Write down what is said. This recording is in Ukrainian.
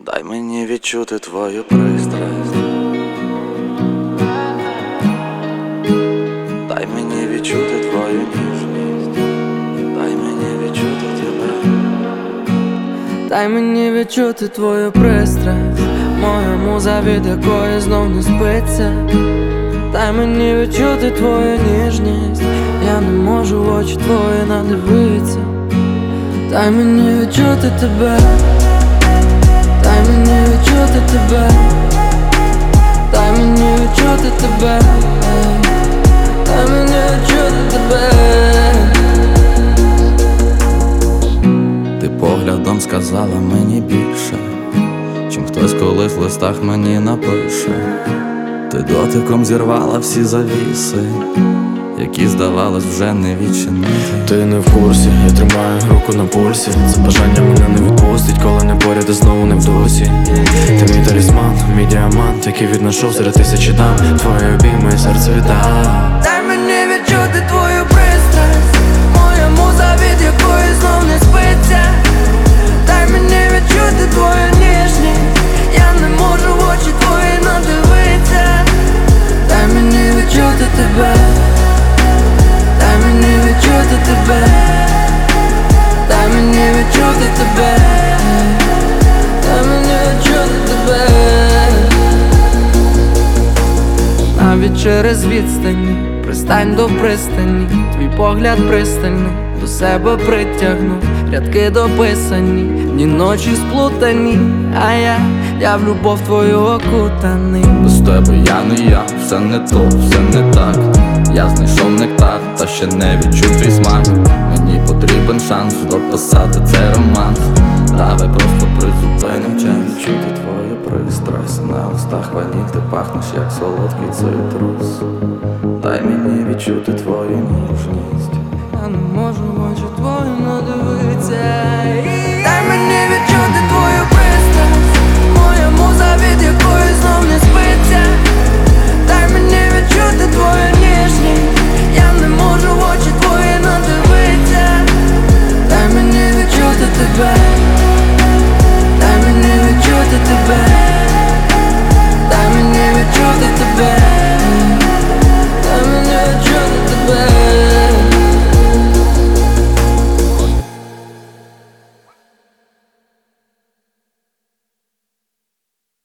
Дай мені відчути твою пристрасть. Дай мені відчути твою ніжність. Дай мені відчути тебе. Дай мені відчути твою пристрасть, моя муза, від якої знов не спиться. Дай мені відчути твою ніжність, я не можу в очі твої надивитися. Дай мені відчути тебе. Дай мені відчути тебе. Дай мені відчути тебе. Дай мені відчути тебе. Ти поглядом сказала мені більше, чим хтось колись в листах мені напише. Ти дотиком зірвала всі завіси, які, здавалось, вже не відчинити. Ти не в курсі, я тримаю руку на пульсі. Це бажання мене не відпустить, коли не поряд і знову не в дусі. Ти мій талісман, мій діамант, який відношу серед тисячі дам. Твої обійми і серце віддам. Дай мені відчути твою пристрасть, моя муза, від якої знов не спиться. Дай мені відчути твою ніжність, я не можу в очі твої надивитися. Дай мені відчути тебе. Дай мені відчути тебе. Дай мені відчути тебе. Дай мені відчути тебе. Навіть через відстані, пристань до пристані, твій погляд пристальний, до себе притягнув, рядки дописані, дні ночі сплутані, а я в любов твою окутаний. Без тебе я не я, все не то, все не так. Я знайшов нектар, та ще не відчув твій смак. Мені потрібен шанс дописати цей романс. Давай просто призупиним час. Відчути твою пристрасть, на устах ваніль, ти пахнеш як солодкий цитрус. Дай мені відчути твою ніжність. Я не можу в очі твої